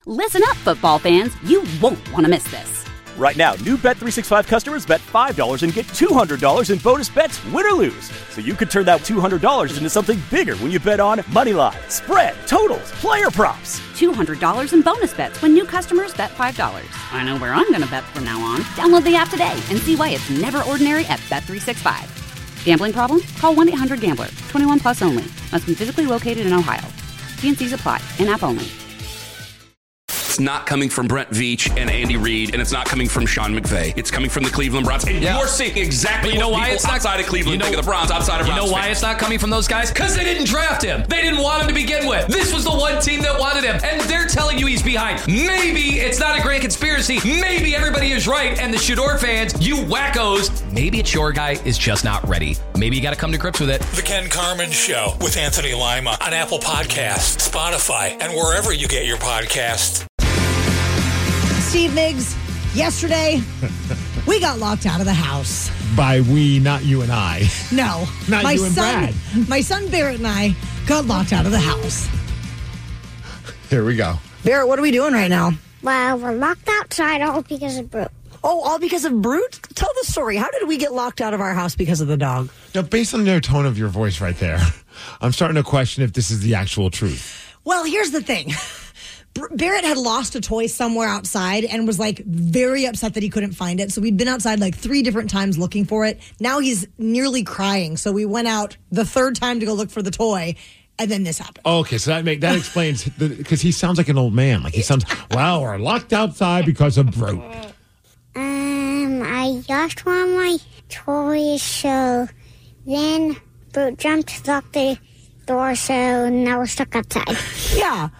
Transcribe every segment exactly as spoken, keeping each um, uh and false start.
Listen up, football fans. You won't want to miss this. Right now, new Bet three sixty-five customers bet five dollars and get two hundred dollars in bonus bets, win or lose. So you could turn that two hundred dollars into something bigger when you bet on money line, spread, totals, player props. two hundred dollars in bonus bets when new customers bet five dollars. I know where I'm going to bet from now on. Download the app today and see why it's never ordinary at Bet three sixty-five. Gambling problem? Call one eight hundred gambler. twenty-one plus only. Must be physically located in Ohio. T and C's apply. In-app only. It's not coming from Brent Veach and Andy Reid, and it's not coming from Sean McVay. It's coming from the Cleveland Browns. And yeah. you're seeing exactly you know what why people it's not, outside of Cleveland you know, think of the Browns, outside of You Browns know why fans. it's not coming from those guys? Because they didn't draft him. They didn't want him to begin with. This was the one team that wanted him, and they're telling you he's behind. Maybe it's not a grand conspiracy. Maybe everybody is right, and the Shador fans, you wackos, maybe it's your guy is just not ready. Maybe you got to come to grips with it. The Ken Carman Show with Anthony Lima on Apple Podcasts, Spotify, and wherever you get your podcasts. Steve Miggs, yesterday, we got locked out of the house. By we, not you and I. No. Not my you and son, Brad. My son Barrett and I got locked out of the house. Here we go. Barrett, what are we doing right now? Well, we're locked outside all because of Brute. Oh, all because of Brute? Tell the story. How did we get locked out of our house because of the dog? Now, based on the tone of your voice right there, I'm starting to question if this is the actual truth. Well, here's the thing. Barrett had lost a toy somewhere outside and was like very upset that he couldn't find it. So we'd been outside like three different times looking for it. Now he's nearly crying. So we went out the third time to go look for the toy. And then this happened. Okay, so that make that explains because he sounds like an old man. Like he sounds, wow, we're locked outside because of Brute. Um, I lost one of my toys, so then Brute jumped to lock the door, so now we're stuck outside. Yeah.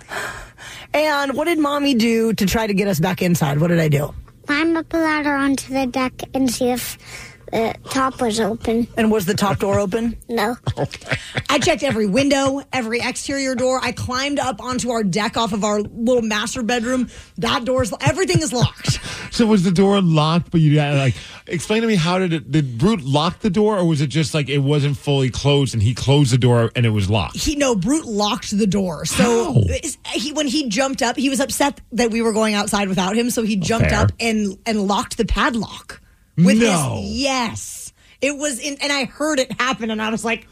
And what did Mommy do to try to get us back inside? What did I do? Climb up a ladder onto the deck and see if the top was open. And was the top door open? No. Okay. I checked every window, every exterior door. I climbed up onto our deck off of our little master bedroom. That door's, everything is locked. So was the door locked? But you like explain to me, how did it? Did Brute lock the door, or was it just like it wasn't fully closed and he closed the door and it was locked? He no, Brute locked the door. So How? he when he jumped up, he was upset that we were going outside without him. So he jumped Fair. up and and locked the padlock. With no. his, yes, it was, in, and I heard it happen, and I was like,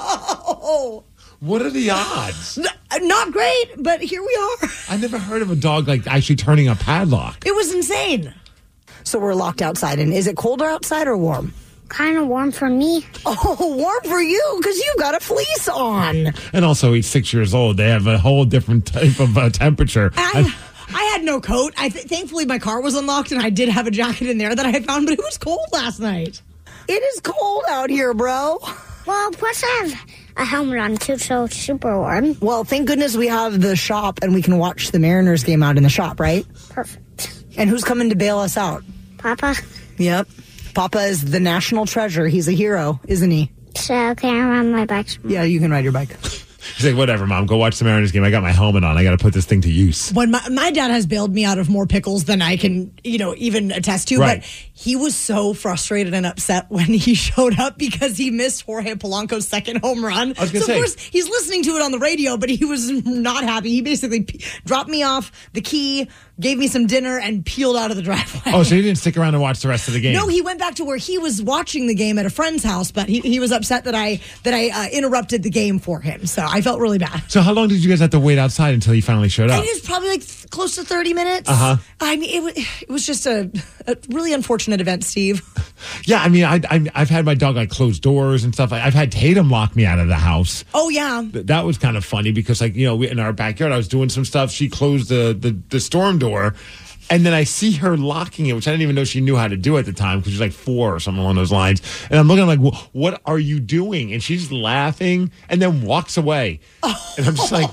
no. What are the odds? N- not great, but here we are. I never heard of a dog like actually turning a padlock. It was insane. So we're locked outside, and is it colder outside or warm? Kind of warm for me. Oh, warm for you, because you've got a fleece on. And also, he's six years old. They have a whole different type of uh, temperature. I, I had no coat. I th- thankfully, my car was unlocked, and I did have a jacket in there that I had found, but it was cold last night. It is cold out here, bro. Well, plus I have a helmet on, too, so it's super warm. Well, thank goodness we have the shop, and we can watch the Mariners game out in the shop, right? Perfect. And who's coming to bail us out? Papa? Yep. Papa is the national treasure. He's a hero, isn't he? So can I ride my bike? Yeah, you can ride your bike. He's like, whatever, Mom. Go watch the Mariners game. I got my helmet on. I got to put this thing to use. When my, my dad has bailed me out of more pickles than I can, you know, even attest to. Right. But he was so frustrated and upset when he showed up because he missed Jorge Polanco's second home run. I was gonna so, say. of course, he's listening to it on the radio, but he was not happy. He basically p- dropped me off the key, gave me some dinner, and peeled out of the driveway. Oh, so he didn't stick around and watch the rest of the game? No, he went back to where he was watching the game at a friend's house, but he, he was upset that I that I uh, interrupted the game for him. So I felt really bad. So how long did you guys have to wait outside until he finally showed up? It was probably like th- close to thirty minutes. Uh-huh. I mean, it was, it was just a, a really unfortunate event, Steve. Yeah, I mean, I, I, I've had my dog like close doors and stuff. I've had Tatum lock me out of the house. Oh, yeah. Th- That was kind of funny because, like, you know, we, in our backyard, I was doing some stuff. She closed the, the, the storm door. And then I see her locking it, which I didn't even know she knew how to do at the time because she's like four or something along those lines. And I'm looking like, well, what are you doing? And she's laughing and then walks away. Oh. And I'm just like,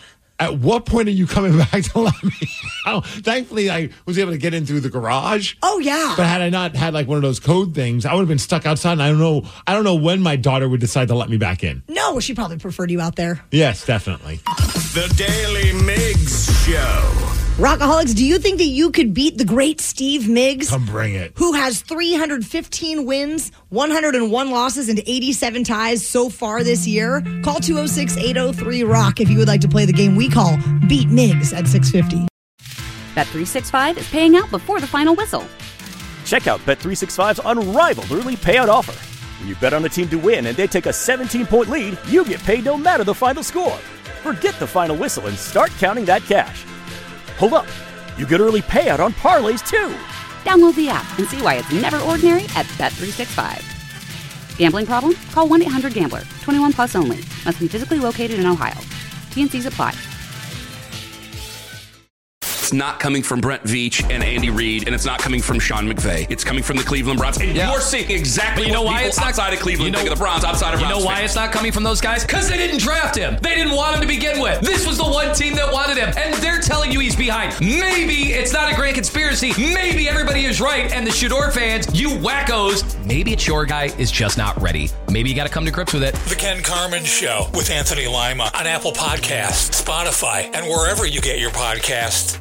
at what point are you coming back to let me out? Thankfully, I was able to get in through the garage. Oh, yeah. But had I not had like one of those code things, I would have been stuck outside. And I don't know, I don't know when my daughter would decide to let me back in. No, she probably preferred you out there. Yes, definitely. The Daily Miggs Show. Rockaholics, do you think that you could beat the great Steve Miggs? Come bring it. Who has three hundred fifteen wins, one hundred one losses, and eighty-seven ties so far this year? Call two oh six, eight oh three, ROCK if you would like to play the game we call Beat Miggs at six fifty. Bet three sixty-five is paying out before the final whistle. Check out Bet three sixty-five's unrivaled early payout offer. When you bet on a team to win and they take a seventeen-point lead, you get paid no matter the final score. Forget the final whistle and start counting that cash. Hold up. You get early payout on parlays, too. Download the app and see why it's never ordinary at Bet three sixty-five. Gambling problem? Call one eight hundred gambler. twenty-one plus only. Must be physically located in Ohio. T and Cs apply. It's not coming from Brent Veach and Andy Reid, and it's not coming from Sean McVay. It's coming from the Cleveland Browns. And yeah. you're seeing exactly you know what why people it's not, outside of Cleveland you know, think of the Browns, outside of You Browns know why fans. it's not coming from those guys? Because they didn't draft him. They didn't want him to begin with. This was the one team that wanted him, and they're telling you he's behind. Maybe it's not a grand conspiracy. Maybe everybody is right, and the Shador fans, you wackos, maybe it's your guy is just not ready. Maybe you got to come to grips with it. The Ken Carman Show with Anthony Lima on Apple Podcasts, Spotify, and wherever you get your podcasts.